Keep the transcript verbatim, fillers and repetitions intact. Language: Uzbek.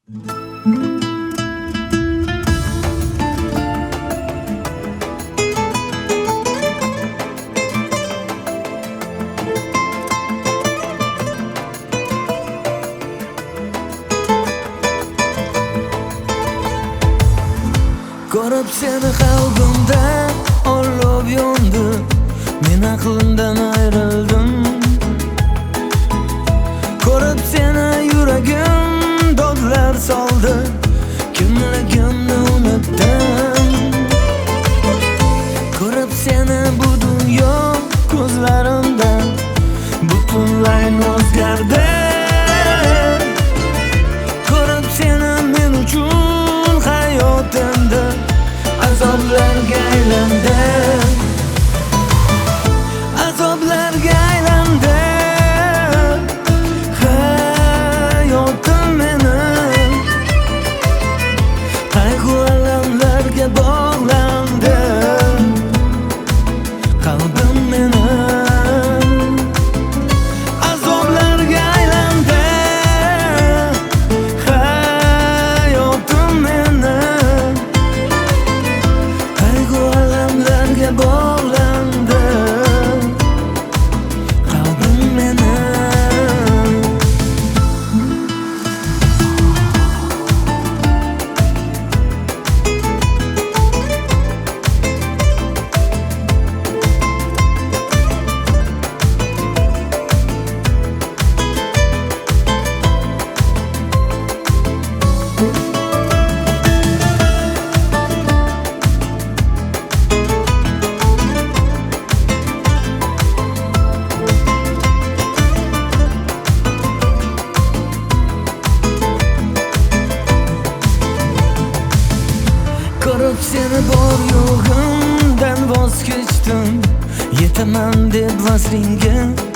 Ko'rib seni qalbimda olov yondi, men aqlimdan ayrildim. Ko'rib seni yuragim dodlar soldi, kimligimni unutdim. Ko'rib seni bu dunyo ko'zlarimda butunlay o'zgardi. Ko'rib seni men uchun hayotimda azoblarga aylandi, azoblarga aylandi hayotim mening, qayg'u alamlarga bog'landi qalbim mening, azoblarga aylandi hayotim mening, qayg'u alamlarga bog'landi qalbim mening. Ko'rib seni bor yo'g'imdan voz kechdim, yetaman deb vaslinga